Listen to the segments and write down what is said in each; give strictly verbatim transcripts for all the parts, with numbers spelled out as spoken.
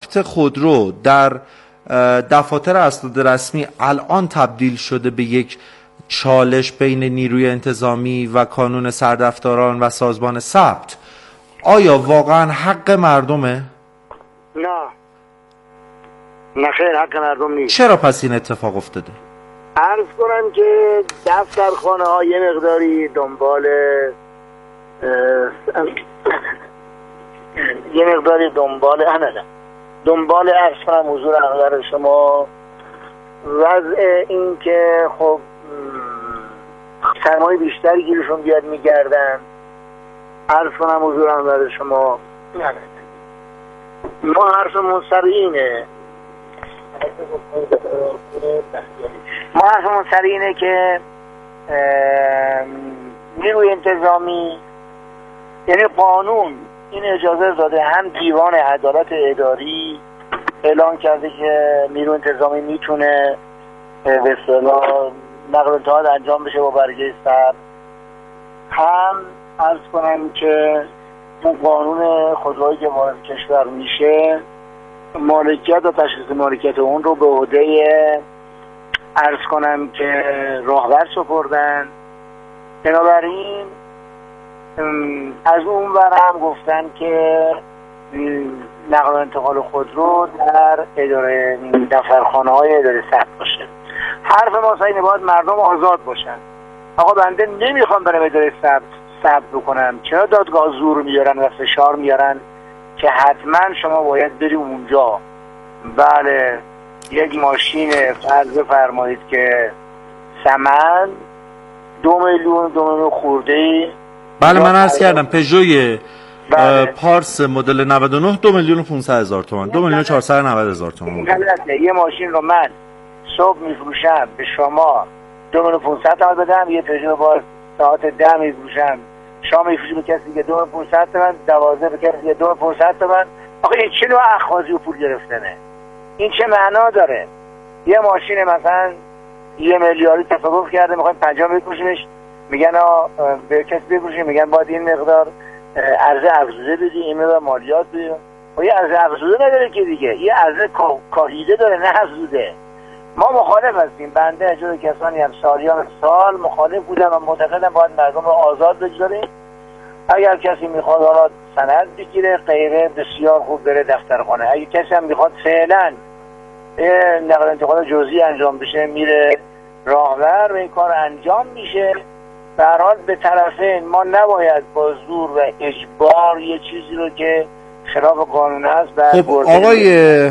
خودرو در دفاتر اسناد رسمی الان تبدیل شده به یک چالش بین نیروی انتظامی و کانون سردفتران و سازمان ثبت، آیا واقعا حق مردمه؟ نه نه خیر، حق مردم نیست. چرا پس این اتفاق افتاده؟ عرض کنم که دفترخانه ها یه مقداری دنبال یه مقداری دنبال نه دنبال عرض کنم حضور احضار شما وضع این که خب سرمایه بیشتری گیرشون بیاد میگردن. عرض کنم حضور احضار شما ما حرفمون سر اینه ما حرفمون سر اینه که نیروی انتظامی، یعنی قانون این اجازه داده، هم دیوان عدالت اداری اعلان کرده که نیروی انتظامی میتونه به اصطلاح نقل انتقال انجام بشه با برگه ثبت، هم عرض کنم که اون قانون خودرویی که وارد کشور میشه مالکیت و تشخیص مالکیت اون رو به عهده عرض کنم که راهبر سپردن. بنابراین از اون ور هم گفتن که نقل و انتقال خودرو در اداره دفترخانه های اداره ثبت باشه. حرف ما اینه باید مردم آزاد باشن. آقا بنده نمیخوام برم اداره ثبت ثبت بکنم، چرا دادگاه زور میارن و فشار میارن که حتما شما باید بری اونجا؟ بله، یک ماشین فرض فرمایید که ثمن دو میلیون دو میلیون خورده ای. بله من عرض کردم پژوی بله. پارس مدل نود و نه دو میلیون و پانصد هزار تومان، دو میلیون و چهارصد و نود هزار تومان. یه ماشین رو من صبح میفروشم به شما دو میلیون و پانصد تومان بدم، یه پژو با ساعت ده میفروشم شما میفروشی به کسی که دو میلیون و پانصد تومان، دوازده به کسی که دو میلیون و پانصد تومان. آخه این چه نوع اخاذی و پول گرفتنه؟ این چه معنا داره؟ یه ماشین مثلا یه میلیاردی تصادف کرده میخوایم پنجاه بفروشیمش، میگن به کسی بفروشیم، میگن باید این مقدار ارزش افزوده بدی، این مقدار مالیات بدی. و یه ارزش افزوده نداره که دیگه، یه ارزش کاهیده داره نه افزوده. ما مخالف هستیم. بنده از جز کسانی هم سالیان سال مخالف بودم و معتقدم باید مردم رو آزاد بگذاریم. اگر کسی میخواد حالا سند بگیره غیره بسیار خوب بره دفترخانه، اگه کسی هم میخواد فعلا نقل انتقال جزئی انجام بشه میره راهبر و این کار انجام میشه. به هر حال به طرفین ما نباید با زور و اجبار یه چیزی رو که خلاف قانون است بعد خب آقای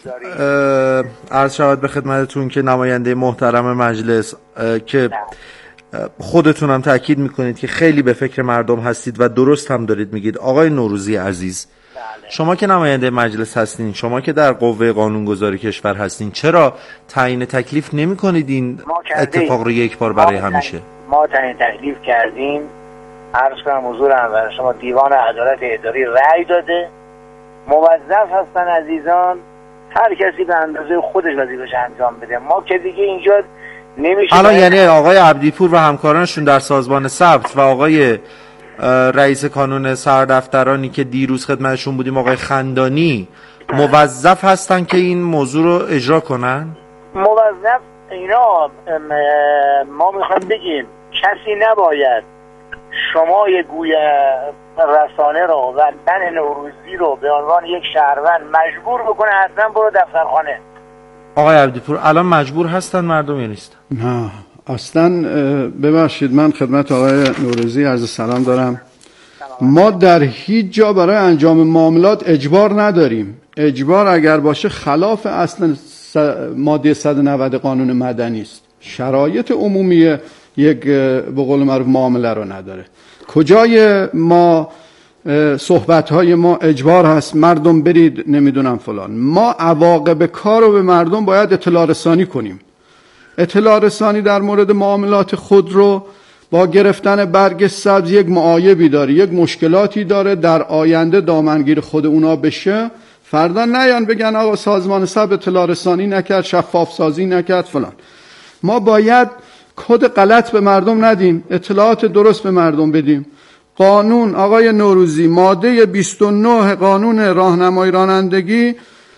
عرض شود به خدمتتون که نماینده محترم مجلس که خودتون هم تاکید میکنید که خیلی به فکر مردم هستید و درست هم دارید میگید. آقای نوروزی عزیز، شما که نماینده مجلس هستین، شما که در قوه قانونگذاری کشور هستین، چرا تعیین تکلیف نمی کنید این اتفاق رو یک بار برای همیشه؟ ما تعیین تکلیف کردیم. عرض کنم حضور انور شما دیوان عدالت اداری رأی داده، موظف هستن عزیزان هر کسی به اندازه خودش وظیفه‌اش انجام بده. ما که دیگه اینجا نمیشه. الان یعنی آقای عبدیپور و همکارانشون در سازمان ثبت و آقای رئیس کانون سردفترانی که دیروز خدمتشون بودیم آقای خندانی موظف هستن که این موضوع رو اجرا کنن؟ موظف اینا ما میخوایم بگیم کسی نباید شما یه گوی رسانه رو و من نوروزی رو به عنوان یک شهروند مجبور بکنه حتما برو دفترخانه. آقای عبدیپور الان مجبور هستن مردم یا نیستن؟ نه اصلا. ببخشید من خدمت آقای نوروزی عرض سلام دارم. ما در هیچ جا برای انجام معاملات اجبار نداریم. اجبار اگر باشه خلاف اصل ماده صد و نود قانون مدنی است. شرایط عمومی یک به قول معروف معامله رو نداره. کجای ما صحبت های ما اجبار هست مردم برید نمیدونم فلان؟ ما عواقب کار رو به مردم باید اطلاع رسانی کنیم. اطلاع رسانی در مورد معاملات خودرو با گرفتن برگ سبز یک معایبی داره، یک مشکلاتی داره. در آینده دامنگیر خود اونا بشه، فردا نیان بگن آقا سازمان ثبت اطلاع رسانی نکرد، شفاف سازی نکرد فلان. ما باید کد غلط به مردم ندیم، اطلاعات درست به مردم بدیم. قانون آقای نوروزی ماده بیست و نه قانون راهنمایی رانندگی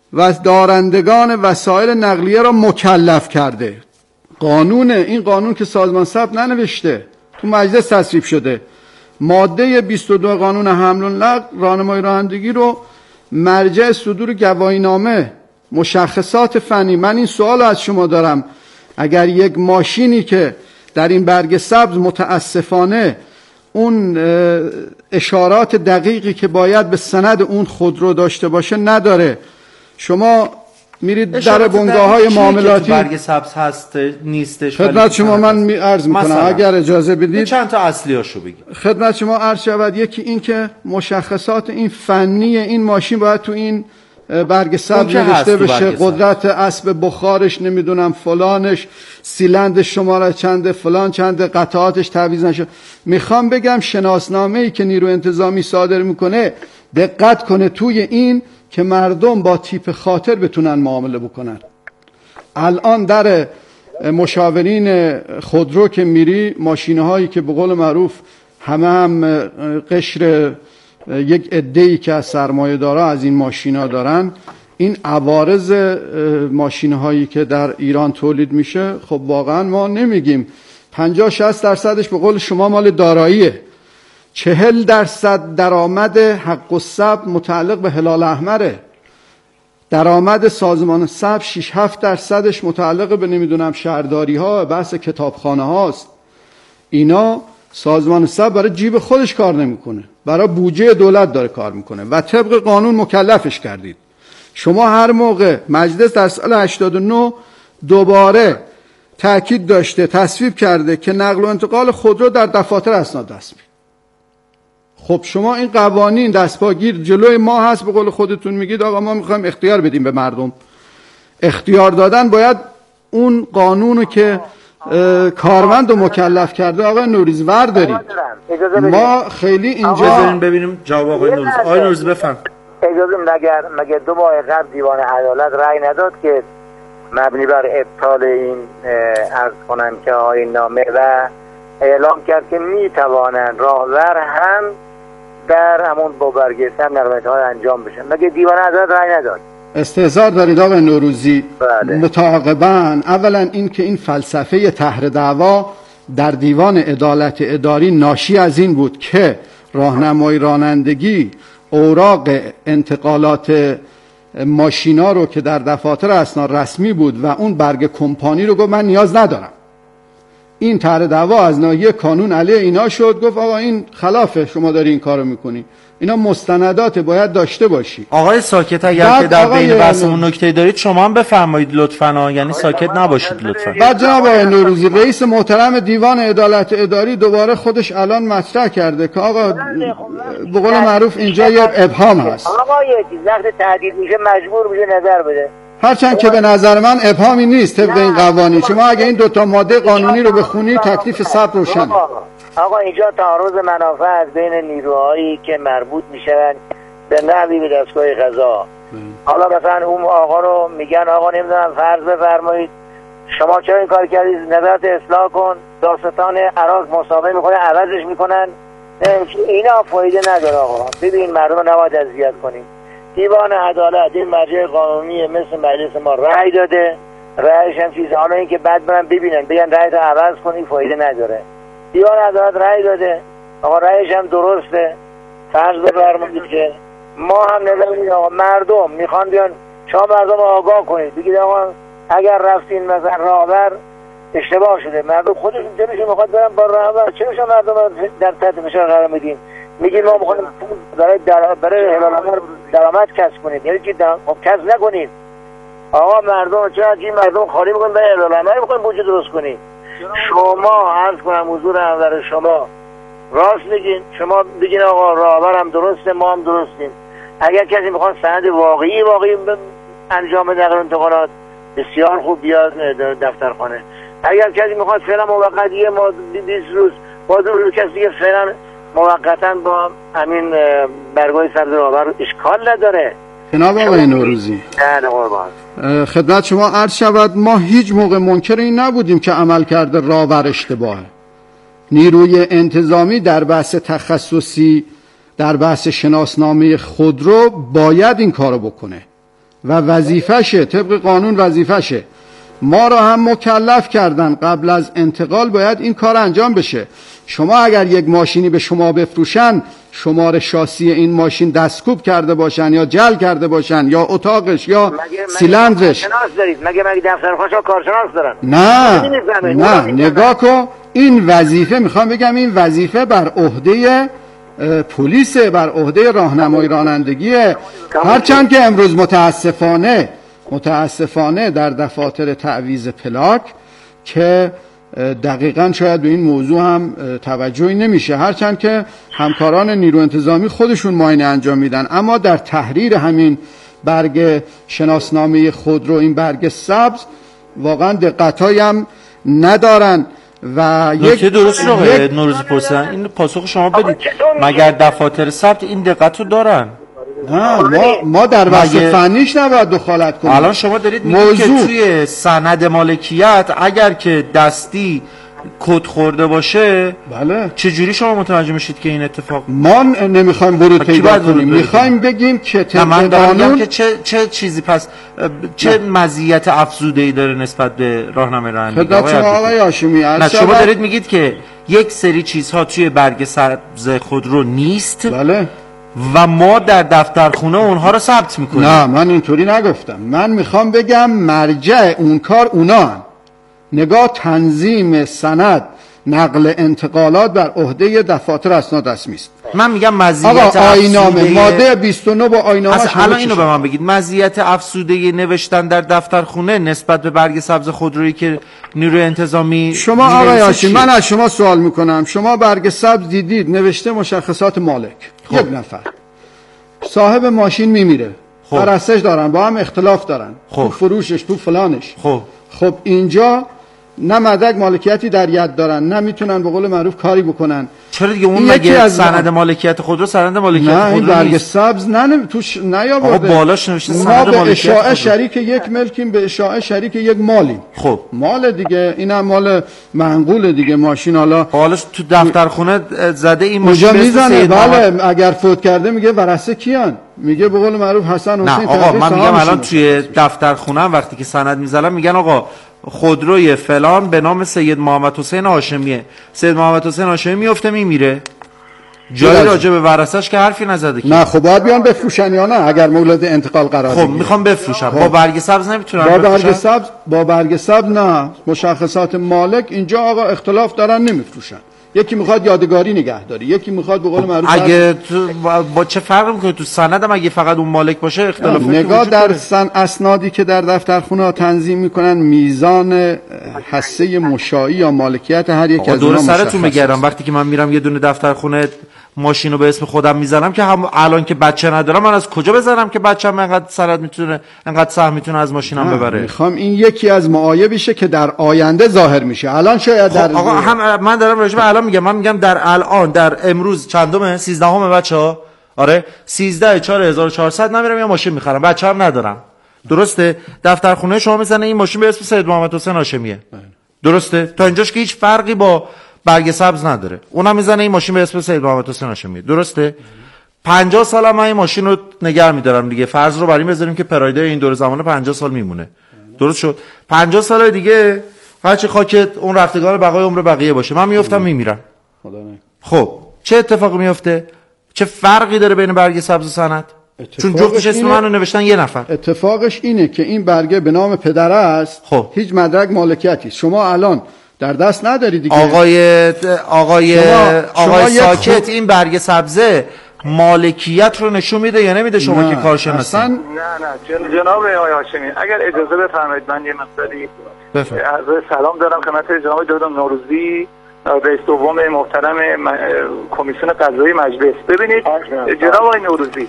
و دارندگان وسایل نقلیه را مکلف کرده. قانون، این قانون که سازمان ثبت ننوشته، تو مجلس تصویب شده. ماده بیست و دو قانون حمل و نقل راهنمای رانندگی رو مرجع صدور گواهینامه، مشخصات فنی. من این سوال از شما دارم، اگر یک ماشینی که در این برگ سبز متاسفانه اون اشارات دقیقی که باید به سند اون خودرو داشته باشه نداره، شما میرید در بنگاه‌های معاملاتی برگ سبز هست نیستش. خدمت شما من عرض میکنم اگر اجازه بدید چند تا اصلیاشو بگید. خدمت شما عرض شود. یکی این که مشخصات این فنی این ماشین باید تو این برگ سبز نوشته بشه، قدرت اسب بخارش، نمیدونم فلانش، سیلند شماره چنده، فلان چنده، قطعاتش تعویض نشه. میخوام بگم شناسنامه‌ای که نیرو انتظامی صادر میکنه دقت کنه توی این که مردم با تیپ خاطر بتونن معامله بکنن. الان در مشاورین خودرو که میری، ماشینهایی که به قول معروف همه هم قشر یک عده‌ای که از سرمایه دارا از این ماشینا دارن، این عوارض ماشینهایی که در ایران تولید میشه، خب واقعا ما نمیگیم پنجاه شصت درصدش به قول شما مال داراییه، چهل درصد درآمد حق الثبت متعلق به هلال احمره، درآمد سازمان ثبت شش هفت درصدش متعلق به نمیدونم شهرداری ها، بحث کتابخانه هاست. اینا سازمان ثبت برای جیب خودش کار نمیکنه، برای بودجه دولت داره کار میکنه و طبق قانون مکلفش کردید. شما هر موقع مجلس در سال هشتاد و نه دوباره تأکید داشته، تصویب کرده که نقل و انتقال خودرو در دفاتر اسناد رسمی. خب شما این قوانین دستپاگیر جلوی ما هست، به قول خودتون میگید آقا ما میخوایم اختیار بدیم به مردم. اختیار دادن باید اون قانونو که کارمند و مکلف کرده آقای نوریزی وردارید. ما خیلی اینجا ببینیم جواب آقای نوریزی. آقای نوریزی بفرم. اجازه مگر مگر دو ماه قبل دیوان عدالت رأی نداد که مبنی بر ابطال این عرض کنم که آیین نامه و اعلام کرد که میتوانند راهور هم در همون با برگه سم نقل انجام بشن. مگه دیوان عدالت رأی نداد؟ استهزار دارید آقای نوروزی. بله. متعاقباً اولا این که این فلسفه طرح دعوا در دیوان عدالت اداری ناشی از این بود که راهنمای رانندگی اوراق انتقالات ماشینا رو که در دفاتر اسناد رسمی بود و اون برگ کمپانی رو گفت من نیاز ندارم. این طرح دعوا از ناحیه قانون علیه اینا شد، گفت آقا این خلافه، شما داری این کارو میکنی. اینا مستندات باید داشته باشی. آقای ساکت اگر که در بین بحثمون نکته دارید شما هم بفرمایید لطفاً، یعنی ساکت نباشید لطفاً. بعد جناب آقای نوروزی رئیس محترم دیوان عدالت اداری دوباره خودش الان مطرح کرده که آقا به قول معروف اینجا یه ابهام هست. آقا یه چیز وقت تهدید میشه مجبور میشه نظر بده. هرچند که به نظر من ابهامی نیست طبق این قوانین. شما اگه این دو تا ماده قانونی رو بخونی تکلیف ثبت روشنه. آقا اینجا تعارض منافع از بین نیروهایی که مربوط میشن به نحوی به دستگاه قضا. حالا مثلا اون آقا رو میگن آقا نمیدونم فرض بفرمایید شما چرا این کار کردید، نظرت اصلاح کن، داستان عراق مسابقه میکنه عوضش میکنن. اینا فایده نداره آقا. ببین مردم نباید اذیت کنیم. دیوان عدالت این مرجع قانونی مثل مجلس ما رأی داده، رأیش هم چیز. حالا اینکه بعد برن ببینن بگن رأیت عوض کنی فایده نداره. دیوان عدالت رأی داده، آقا رأیش هم درسته. فرض بفرمایید که ما هم نظر میدیم آقا مردم میخوان بیان، شما مردم آگاه کنید، بگید آقا اگر رفتین مثلا راهبر اشتباه شده، مردم خودشون دلشون میخواد برن با راهبر، چرا شما مردم در تحت فشار قرار میدین؟ میگین ما میخوایم برای در... برای هلال احمر درآمد کسب کنید، یعنی چی در... خب کسب نکنید. آقا مردم چرا چی مردم خالی میکنن برای هلال احمر میخوایم بودجه درست کنید؟ شما عرض کنم حضور انور شما راست میگین، شما بگین آقا راهبر هم درسته ما هم درستیم. اگر کسی میخواد سند واقعی واقعی انجام نقل و انتقالات بسیار خوب بیاد دفترخانه. اگر کسی میخواد فعلا موقتیه ما بیست روز با دور کسی دیگه فعلا موقتا با همین برگاه سبز راهبر اشکال نداره. جناب آقای نوروزی نه قربان خدمت شما عرض شود ما هیچ موقع منکر این نبودیم که عمل کرده راهبر اشتباهه. نیروی انتظامی در بحث تخصصی در بحث شناسنامه خودرو باید این کارو بکنه. و وظیفشه، طبق قانون وظیفشه. ما را هم مکلف کردن قبل از انتقال باید این کار انجام بشه. شما اگر یک ماشینی به شما بفروشن، شماره شاسی این ماشین دستکوب کرده باشن یا جل کرده باشن یا اتاقش یا سیلندرش، مگه دارید؟ مگه مگه دفتر خواهشا کارشناس دارن؟ نه نه نگاه کن، این وظیفه، میخوام بگم این وظیفه بر عهده پلیس، بر عهده راهنمایی رانندگیه. هرچند که امروز متاسفانه متاسفانه در دفاتر تعویض پلاک که دقیقاً شاید به این موضوع هم توجهی نمیشه، هرچند که همکاران نیرو انتظامی خودشون معاینه انجام میدن، اما در تحریر همین برگ شناسنامه خودرو، این برگ سبز، واقعا دقتایی هم ندارن. و نکته درست رو یک... نوروزی پرسیدن، این پاسخ شما بدید، مگر دفاتر ثبت این دقت رو دارن؟ نه، ما ما در بحث فنیش نباید دخالت کنیم. الان شما دارید میگید که توی سند مالکیت اگر که دستی کد خورده باشه، بله، چه جوری شما متوجه میشید که این اتفاق؟ ما نمیخوایم ورود پیدا کنیم، میخوایم بگیم که طبق قانون که چه چه چیزی پس چه مزیت افزوده‌ای داره نسبت به راهنمای رانندگی؟ خدمت شما آقای هاشمی، نه شما دارید میگید که یک سری چیزها توی برگ سبز خودرو نیست، بله، و ما در دفترخونه اونها رو ثبت میکنیم. نه من اینطوری نگفتم، من میخوام بگم مرجع اون کار اونا هم. نگاه، تنظیم سند نقل انتقالات بر عهده دفاتر اسناد رسمی است. من میگم مزیت آقا آیین‌نامه ماده بیست و نه با آیین‌نامه الان اینو به من بگید، مزیت افزوده نوشتن در دفترخونه نسبت به برگ سبز خودرویی که نیروی انتظامی شما آقای هاشمی، من از شما سوال میکنم، شما برگ سبز دیدید نوشته مشخصات مالک، خب. یک نفر صاحب ماشین میمیره، پرستش دارن، با هم اختلاف دارن، خب. تو فروشش، تو فلانش، خب خب اینجا نه مدرک مالکیتی در ید دارن، نه میتونن به قول معروف کاری بکنن. چرا دیگه اون مگه سند مالکیت خودرو سند مالکیت نه خودرو برگ سبز نه توش نیاورده. آقا بالاش نوشته سند ما مالکیت به اشاعه شریک یک ملکیم، به اشاعه شریک یک مالیم. خب مال دیگه، اینم مال منقول دیگه، ماشین حالا حالش تو دفترخونه زده این ماشین میزنه، بله، اگر فوت کرده میگه ورثه کیان، میگه به قول معروف حسن حسین. نه آقا من میگم الان توی دفترخونه وقتی که سند میذارن میگن آقا خودروی فلان به نام سید محمد حسین هاشمیه، سید محمد حسین هاشمی میفته میمیره، جایی راجع به ورثه‌اش که حرفی نزده که. نه خب باید بیان بفروشن یا نه اگر مولد انتقال قرار بگیره. خب میخوام بفروشن، با برگ سبز نمیتونن با بفروشن؟ برگ سبز با برگ سبز نه، مشخصات مالک اینجا آقا اختلاف دارن نمیفروشن. یکی میخواد یادگاری نگهداری، یکی میخواد به قول معروف اگه تو با چه فرقی میکنه تو سندم اگه فقط اون مالک باشه اختلاف نگاه در سن اسنادی که در دفترخونه ها تنظیم میکنن میزان حصه مشاعی یا مالکیت هر یک از اونها مشخصه. دور سرتون میگردم وقتی که من میرم یه دونه دفترخونه ماشینو به اسم خودم میزنم که هم الان که بچه ندارم من از کجا بزنم که بچه‌م انقدر سند میتونه انقدر سهم میتونه از ماشینم ببره؟ میخوام این یکی از معایبشه که در آینده ظاهر میشه. الان شاید در آقا هم من دارم راجع به الان میگم، من میگم در الان در امروز چندمه؟ سیزدهم بچه‌ها. آره سیزده چهار هزار و چهارصد نمیرم یه ماشین میخرم، بچه‌ام ندارم. درسته؟ دفترخونه شما میزنه این ماشین به اسم سید محمد حسین هاشمیه. درسته؟ تا اینجاش که هیچ فرقی با برگ سبز نداره. اونم میزنه این ماشین به اسم سید محمد حسین هاشمی. درسته؟ پنجاه سال من این ماشین رو نگه می‌دارم دیگه. فرض رو بر این بذاریم که پرایده این دور زمان پنجاه سال میمونه. درست شد؟ پنجاه سال دیگه هرچی خاکت اون رفتگار بقای عمر بقیه باشه من میافتم میمیرم. خب چه اتفاقی میفته؟ چه فرقی داره بین برگ سبز و سند؟ چون جفتش اسم منو نوشتن یه نفر. اتفاقش اینه که این برگه به نام پدر است. خب هیچ مدرک مالکیتی شما الان در دست نداری دیگه. آقای آقای شما آقای شما ساکت خب... این برگ سبزه مالکیت رو نشون میده یا نمیده شما نه. که کارشناسی؟ نه نه جن... جناب آقای هاشمی اگر اجازه بفرمایید من یه مقداری عرض سلام دارم خدمت جناب دکتر نوروزی رئیس دوم محترم م... کمیسیون قضایی مجلس. ببینید جناب آقای نوروزی،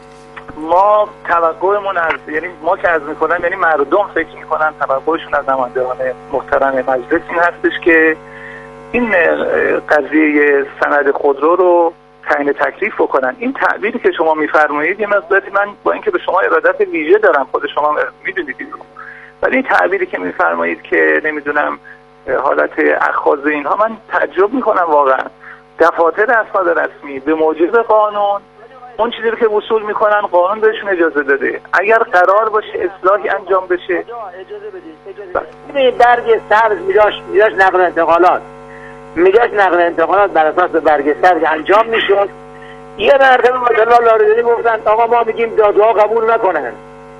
ما توقعمون از یعنی ما که از میکنن یعنی مردم فکر میکنن توقعشون از نمایندگان محترم مجلس این هستش که این قضیه سند خودرو رو تعیین تکلیف بکنن. این تعبیری که شما میفرمایید یه مقداری من با اینکه به شما ارادت ویژه دارم، خود شما میدونید اینو، ولی این تعبیری که میفرمایید که نمیدونم حالت اخاذ اینها، من تعجب میکنم واقعا. دفاتر اسناد رسمی به موجب قانون اون چیزی رو که وصول میکنن قانون بهشون اجازه داده. اگر قرار باشه اصلاحی انجام بشه، اجازه بدید اجازه بدید برگ سبز میداش میداش نقل انتقالات میداش نقل انتقالات بر اساس برگ سبز انجام میشد. یه مرتبه مثلا لاریجانی گفتن آقا ما میگیم دادگاه قبول نکنن،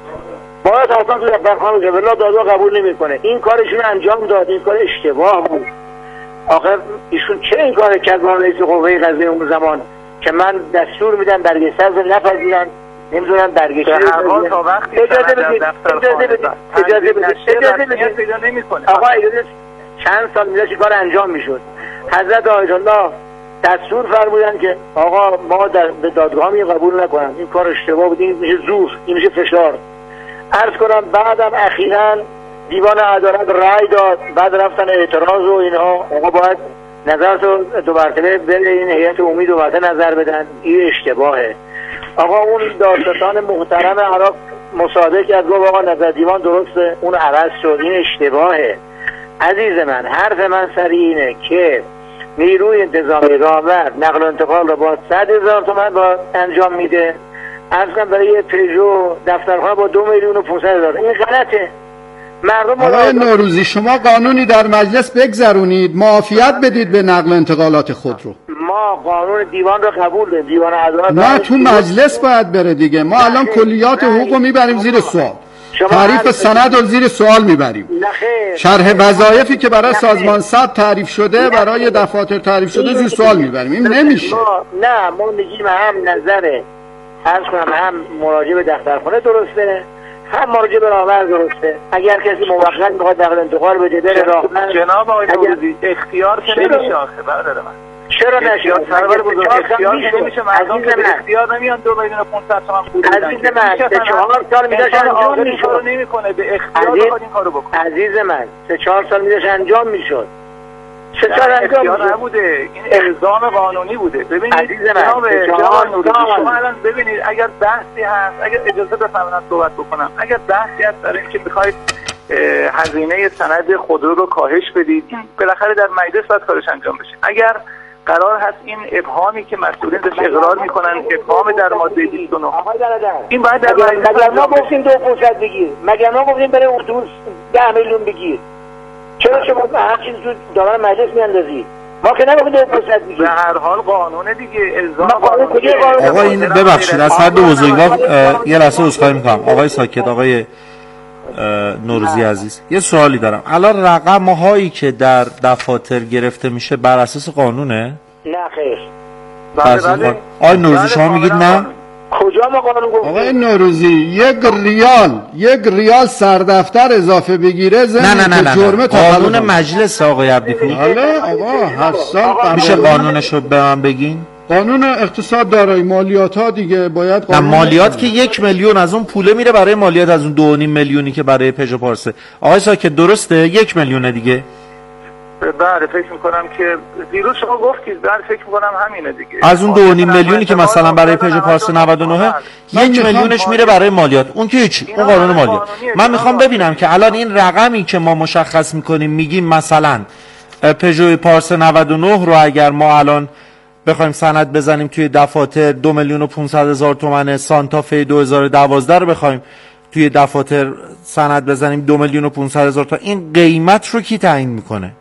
باید اصلا تو دفترخانه که والله دادگاه قبول نمیکنه. این کارشون انجام داد، این کار اشتباه بود. آخر ایشون چه این کار کرد با رئیس قوه قضاییه اون زمان که من دستور میدم برگ سبز نپذیرن، نمیذارن برگ به هر حال تا وقتی اجازه بدید اجازه بدید اجازه بدید اجازه بدید پیدا نمیکنه. آقا اجازه چند سال میذاشت کار انجام میشد. حضرت آیت الله دستور فرمودن که آقا ما در به دادگاه می قبول نکنن، این کار اشتباه بود، این میشه زور، این میشه فشار. عرض کنم بعدم اخیراً دیوان عدالت رأی داد، بعد رفتن اعتراض و اینها، آقا باید نظر تو دو مرتبه بره این هیئت عمومی دو مرتبه نظر بدن، این اشتباهه. آقا اون دادستان محترم عراق مصادقه کرد، گفت آقا نظر دیوان درسته، اون عوض شد، این اشتباهه. عزیز من حرف من سر اینه که نیروی انتظامی رامر نقل و انتقال رو با صد هزار تومن با انجام میده، اصلا برای یه پژو دفترخانه با دو میلیون و پونصد هزار. این غلطه. مردم آقای نوروزی شما قانونی در مجلس بگذرونید، معافیت بدید به نقل و انتقالات خود رو. ما قانون دیوان رو قبول داریم، دیوان عدالت نه تو مجلس باید بره دیگه. ما الان کلیات حقوق رو میبریم زیر سوال، تعریف سند رو زیر سوال میبریم. شرح وظایفی که برای سازمان صد تعریف شده برای دفاتر تعریف شده زیر سوال میبریم. این نمیشه. نه ما میگیم هم نظره عرض کنم هم مراجعه به دفترخانه درسته، هم مراجعه به راهبر درسته. اگر کسی موقت میخواد نقل انتقال بده بره راهبر. جناب آقای نوروزی اختیار که نمیشه آخه برادر من. چرا نشه؟ سرور بزرگ اختیار که نمیشه، مردم که اختیار نمیان دو میلیون و پونصد تومن پول بدن. عزیز من سه چهار سال میداش انجام میشد. این کارو نمیکنه، به اختیار بخواد این کارو بکنه. عزیز من سه چهار سال میداش انجام میشد. سه چهار اختیار نبوده، این الزام قانونی بوده. ببینید جناب جناب نوروزی شما الان ببینید اگر بحثی هست، اگر اجازه بفرمایید صحبت بکنم، اگر بحثی هست برای اینکه میخواید هزینه سند خودرو رو کاهش بدید، این بالاخره در مجلس باید کارش انجام بشه. اگر قرار هست این ابهامی که مسئولین داشت اقرار میکنن ابهام در ماده بیست و نه این باید در مجلس مگر ما گفتیم دو پونصد بگیر، مگر ما گفتیم برای اتوبوس ده میلیون بگیر، چرا شما هر چیز تو دامن مجلس میاندازی؟ ما که نگفتیم دو پونصد بگیر. به هر حال قانون دیگه الزام قانونی. آقا این ببخشید از حد بزرگوار یه لحظه عذرخواهی میکنم. آقای ساکت، آقای نوروزی عزیز یه سوالی دارم. الان رقم هایی که در دفاتر گرفته میشه بر اساس قانونه؟ نه خیر. بله. آقای نوروزی شما میگید نه؟ کجا ما قانون گفتیم؟ آقای نوروزی یک ریال یک ریال سردفتر اضافه بگیره زمین نه نه نه جرمه نه قانون مجلس آقای عبدیپور. حالا آقا هر سال میشه قانونشو به من بگین؟ قانون اقتصاد دارای مالیات ها دیگه باید نه مالیات که یک میلیون از اون پوله میره برای مالیات از اون دو و نیم میلیونی که برای پژو پارسه. آقای ساکت درسته یک میلیونه دیگه؟ بله فکر میکنم که دیروز شما گفتید، بله فکر میکنم همینه دیگه. از اون دو و نیم میلیونی که مثلا برای پژو پارسه نود و نه یک میلیونش میره برای مالیات، اون که هیچ، اون قانون مالیات. من میخوام ببینم که الان این رقمی که ما مشخص میکنیم میگیم مثلا پژو پارسه نود و نه رو اگر ما الان بخوایم سند بزنیم توی دفاتر دو میلیون و پونصد هزار تومن، سانتافه دو هزار و دوازده رو بخوایم توی دفاتر سند بزنیم دو میلیون و پونصد هزار تومن، این قیمت رو کی تعیین میکنه؟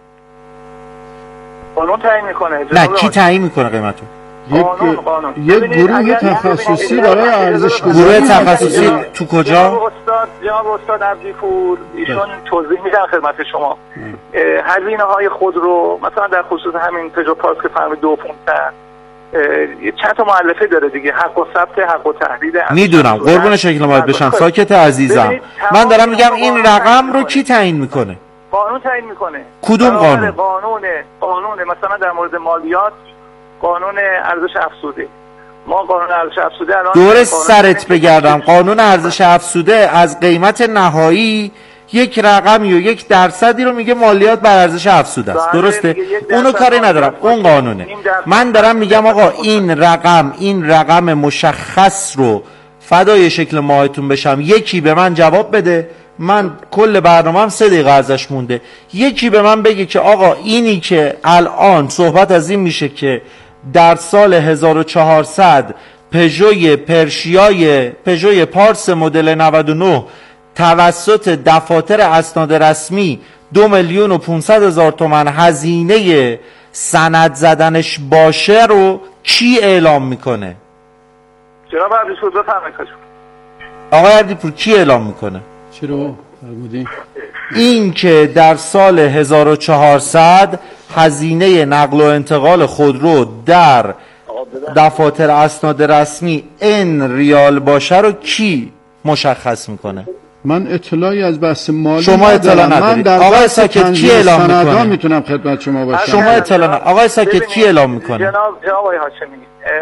قانون تعیین میکنه. نه کی تعیین میکنه قیمتو؟ یک یک گروه تخصصی برای ارزش گذاری. گروه تخصصی تو کجا؟ جناب استاد جناب استاد عبدیپور ایشون توضیح میدن خدمت شما هزینه های خود رو مثلا در خصوص همین پژو پارس که فرمی دو پونصد چند تا مؤلفه داره دیگه، حق و ثبت، حق و تحریر. میدونم قربون شکل ماید بشم ساکت عزیزم. من دارم میگم این رقم رو کی تعیین میکنه؟ قانون تعیین میکنه. کدوم قانون؟ قانون قانون مثلا در مورد مالیات قانون ارزش افزوده. ما قانون ارزش افزوده الان دور سرت بگردم، قانون ارزش افزوده از قیمت نهایی یک رقمی و یک درصدی رو میگه مالیات بر ارزش افزوده است. درسته؟ اونو کاری ندارم، اون قانونه. من دارم میگم آقا این رقم این رقم مشخص رو فدای شکل ماهتون بشم یکی به من جواب بده. من کل برنامه‌ام سه دقیقه ازش مونده. یکی به من بگه که آقا اینی که الان صحبت از این میشه که در سال هزار و چهارصد پژوی پرشیای پژوی پارس مدل نود و نه توسط دفاتر اسناد رسمی دو میلیون و پونصد هزار تومان هزینه سند زدنش باشه رو کی اعلام میکنه؟ جناب عبدالپور بفرمایید. آقای عبدالپور کی اعلام میکنه؟ چی رو فرمودین؟ این که در سال هزار و چهارصد هزینه نقل و انتقال خودرو در دفاتر اسناد رسمی ان ریال باشه رو کی مشخص میکنه؟ من اطلاعی از بحث مالی شما اطلاع ندارید. آقای ساکت کی اعلام میکنه؟ میتونم خدمت شما باشم. شما اطلاع ندارید. آقای ساکت کی اعلام میکنه؟ جناب جناب آقای هاشمی،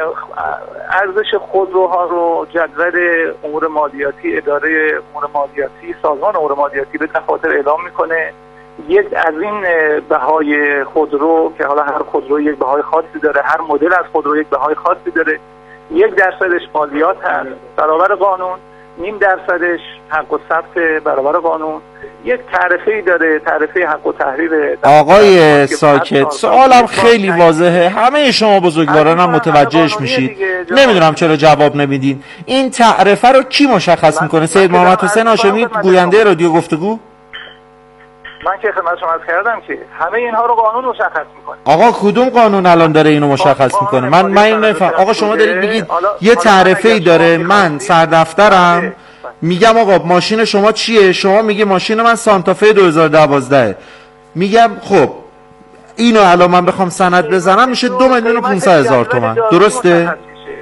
ارزش خودروها رو جدول امور مالیاتی اداره امور مالیاتی سازمان امور مالیاتی به دفاتر اعلام میکنه. یک از این بهای خودرو که حالا هر خودرو یک بهای خاصی داره، هر مدل از خودرو یک بهای خاصی داره، یک درصدش مالیات هست برابر قانون، نیم درصدش حق و ثبت برابر قانون، یک تعرفه‌ای داره، تعرفه حق و تحریر. آقای ساکت، سوالم خیلی واضحه، همه شما بزرگواران هم متوجهش میشید، نمیدونم چرا جواب نمیدین. این تعرفه رو کی مشخص میکنه؟ سید محمد حسین هاشمی گوینده رادیو گفتگو؟ من که خدمت شما عرض کردم که همه اینها رو قانون مشخص میکنه. آقا کدوم قانون الان داره اینو مشخص میکنه؟ من من این نفهم. آقا شما دارید میگید یه تعرفه‌ای داره، من سردفترم میگم آقا ماشین شما چیه؟ شما میگه ماشین من سانتافه دو هزار و دوازده. میگم خب اینو الان من بخوام سند بزنم میشه دو میلیون و پونصد هزار تومان، درسته؟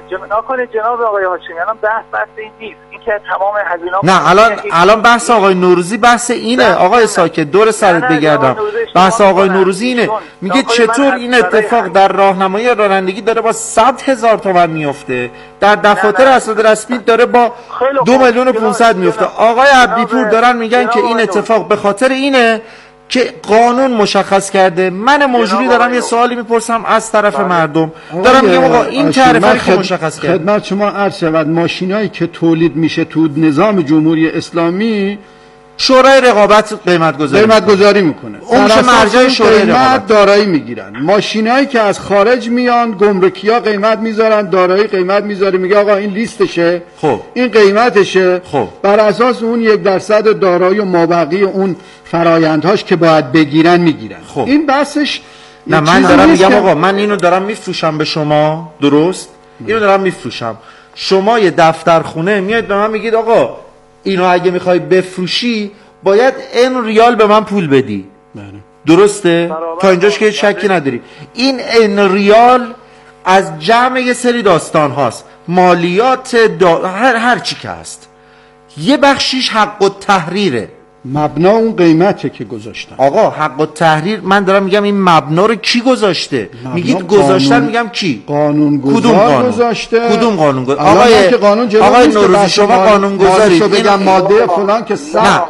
نکنه جناب آقای هاشمی، الان بحث بحث این نیست. این که تمام هزینه نه الان الان بحث آقای نوروزی بحث اینه. آقای ساکت دور سرت بگردم، بحث آقای نوروزی اینه، میگه چطور این اتفاق در راهنمایی رانندگی داره با صد هزار تومان میفته، در دفاتر اسناد رسمی داره با دو میلیون و پونصد میفته. آقای عبدیپور دارن میگن که این اتفاق به خاطر اینه که قانون مشخص کرده. من موجودی دارم یه سوالی میپرسم از طرف مردم، دارم میگم آقا این تعریفی که مشخص کرده. خدمت شما عرض شود ماشینایی که تولید میشه تو نظام جمهوری اسلامی شورای رقابت قیمت گذاری قیمت گذاری میکنه، اون میشه مرجع شورای رقابت. دارایی میگیرن. ماشینایی که از خارج میان گمرکیا قیمت میذارن، دارایی قیمت میذاره، میگه آقا این لیستشه، خب این قیمتشه، خب بر اساس اون یک درصد دارایی و مابقی اون فرایندهاش که باید بگیرن میگیرن. خب این بحثش نه، من دارم میگم آقا من اینو دارم میفروشم به شما، درست؟ اینو دارم میفروشم، شما یه دفتر خونه میاد به من میگید آقا اینو اگه میخوای بفروشی باید این ریال به من پول بدی. بله. درسته؟ تا اینجاش که شکی نداری. این این ریال از جمع یه سری داستان هاست، مالیات دا... هر, هر چی که هست، یه بخشیش حق و تحریره، مبنا اون قیمته که گذاشتن. آقا حق و تحریر، من دارم میگم این مبنا رو کی گذاشته؟ میگید گذاشتن، میگم کی؟ قانون گذار کدوم قانون گذاشته؟ کدوم قانون گذاشته؟ آقای قانون آقای نوروزی شما قانون گذارید، بگم ماده فلان که نه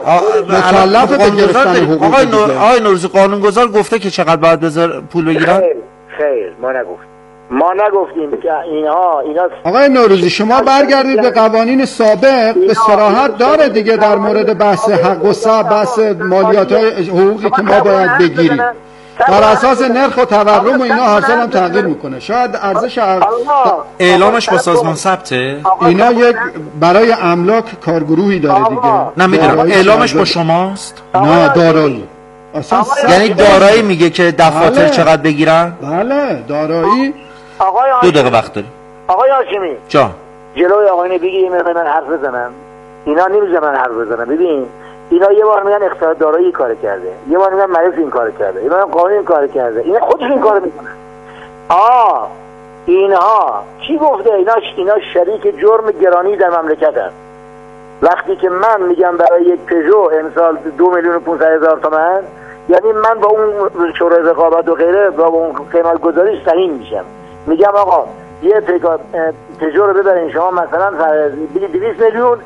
مکلف به گرفتن حقوق. آقای نور آقای نوروزی قانون گذار گفته که چقدر باید بذار پول بگیرن؟ خیر خیر ما نگفتیم ما نگفتیم که اینها اینا. آقای نوروزی شما برگردید به قوانین سابق، به صراحت داره دیگه در مورد بحث حق و ثبت، بحث مالیات های حقوقی که ما باید بگیریم بر اساس نرخ و تورم و اینا حاصل هم تغییر میکنه. شاید ارزش اعلامش با سازمان ثبته، اینا یک برای املاک کارگروهی داره دیگه. نمیدونم اعلامش با شماست؟ نه دارایی اصلا. یعنی دارایی میگه که دفاتر بله. چقدر بگیرن؟ بله دارایی. آقای دو دقیقه وقت داریم. آقای هاشمی جان جلوی آقای بگی من حرف بزنم، اینا نمیذارن حرف بزنم. ببین اینا یه بار میگن اقتصاد دارایی کار کرده، یه بار میگن مریض این کار کرده، یه بار قانون این کار کرده، اینا خودشون این کارو میکنن. آه اینها کی گفته؟ اینا اینا شریک جرم گرانی در مملکتن. وقتی که من میگم برای یک پژو امسال دو میلیون و پونصد هزار تومان، یعنی من با اون شورای رقابت و غیره با اون قیمت گذاری سهیم میشم. میگم آقا یه پژو رو ببرین شما مثلا بگید دویست میلیون،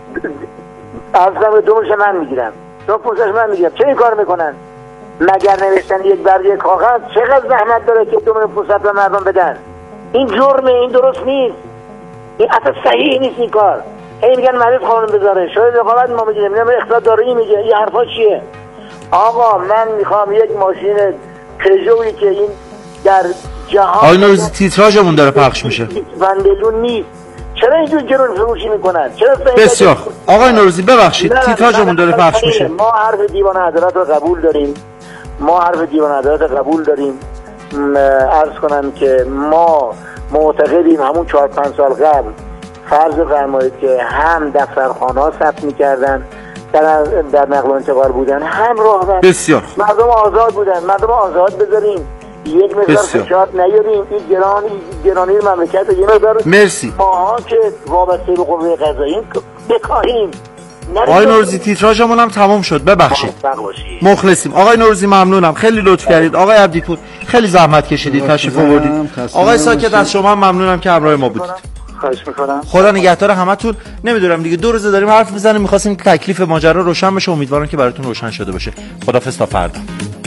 اصلا دومش من میگیرم، دو پونصدش من میگیرم. چه این کار میکنن؟ مگر نوشتن یک برگه کاغذ چقدر زحمت داره که دو میلیون پونصد به مردم بدن؟ این جرمه، این درست نیست، این اصلا صحیح نیست این کار. هی میگن مریض قانون بذاره، شاید رقابت ما میگیریم، نمیدونم اقتصاد دارایی میگه، این حرفا چیه؟ آقا من میخوام یک ماشین پژویی که این در جهان آقای نوروزی تیتراژمون داره پخش میشه، وندلون نیست، چرا اینجور گرون فروشی میکنن؟ چرا بسیار آقای نوروزی ببخشید تیتراژمون داره پخش میشه. ما حرف دیوان عدالت رو قبول داریم، ما حرف دیوان عدالت رو قبول داریم. عرض کنم که ما معتقدیم همون چهار پنج سال قبل فرض فرمایید که هم دفترخانه ها ثبت میکردن، در در نقل و انتقال بودن، هم راهبر. بسیار مردم آزاد بودن، مردم آزاد بذاریم، یک مقدار فشار نیاریم، این گرانی گرانی مملکت یه مقدار مرسی. ماها که وابسته به قوه قضاییه بکاهیم. آقای نوروزی تیتراژمون هم تمام شد، ببخشید. مخلصیم آقای نوروزی، ممنونم، خیلی لطف کردید. آقای عبدیپور خیلی زحمت کشیدید تشریف آوردید. آقای ساکت از شما ممنونم که همراه ما بودید. خواهش میکنم. خدا نگهدار همتون. نمیدونم دیگه دو روزه داریم حرف میزنیم، می‌خواستیم که تکلیف ماجرا روشن بشه، امیدوارم که براتون روشن شده باشه. خداحافظ تا فردا.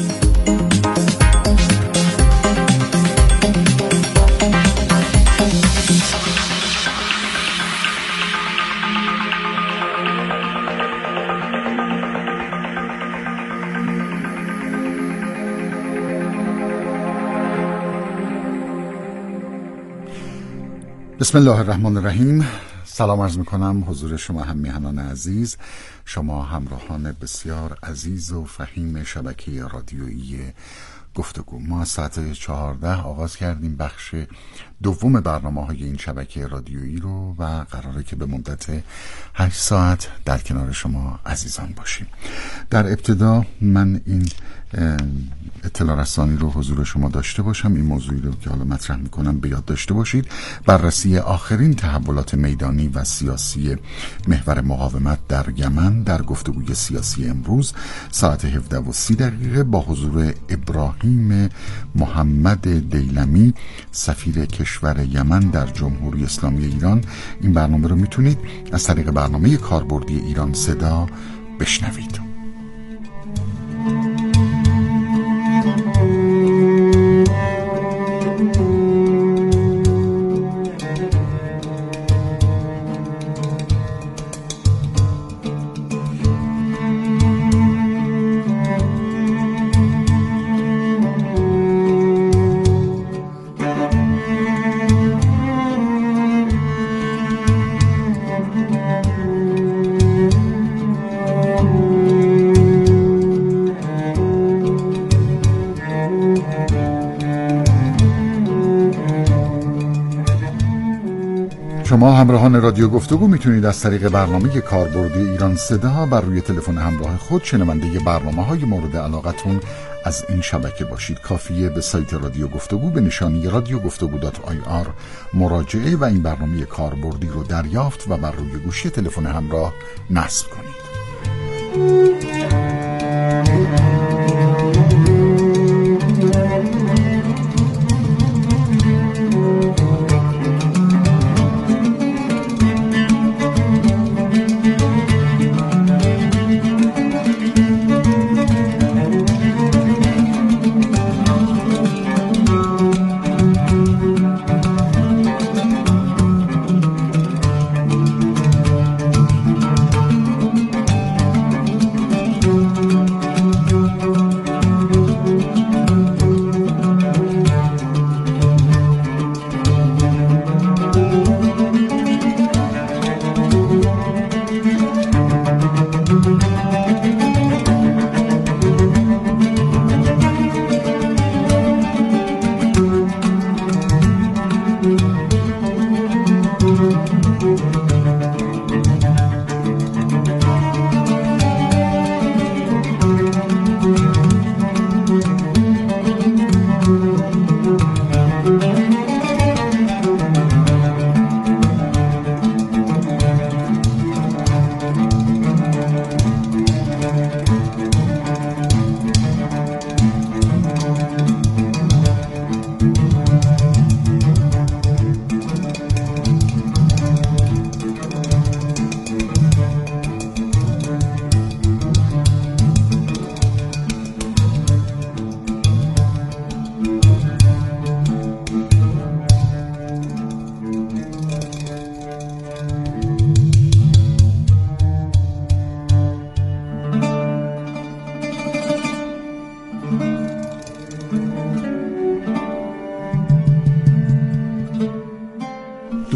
بسم الله الرحمن الرحیم. سلام عرض میکنم حضور شما هم میهنان عزیز، شما همراهان بسیار عزیز و فهیم شبکه رادیویی گفتگو. ما از ساعت چهارده آغاز کردیم بخش دوم برنامه های این شبکه رادیویی رو و قراره که به مدت هشت ساعت در کنار شما عزیزان باشیم. در ابتدا من این اطلاع رسانی رو حضور شما داشته باشم، این موضوعی رو که حالا مطرح میکنم به یاد داشته باشید. بررسی آخرین تحولات میدانی و سیاسی محور مقاومت در یمن در گفتگوی سیاسی امروز ساعت هفده و سی دقیقه با حضور ابراهیم محمد دیلمی، سفیر کشور یمن در جمهوری اسلامی ایران. این برنامه رو میتونید از طریق برنامه کاربردی ایران صدا بشنوید. شما همراهان رادیو گفتگو میتونید از طریق برنامه کاربردی ایران صدا بر روی تلفن همراه خود شنونده برنامه‌های مورد علاقتون از این شبکه باشید. کافیه به سایت رادیو گفتگو به نشانی رادیو گفتگو دات آی آر مراجعه و این برنامه کاربردی رو دریافت و بر روی گوشی تلفن همراه نصب کنید.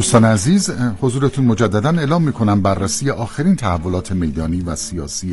دوستان عزیز، حضورتون مجددا اعلام میکنم بررسی آخرین تحولات میدانی و سیاسی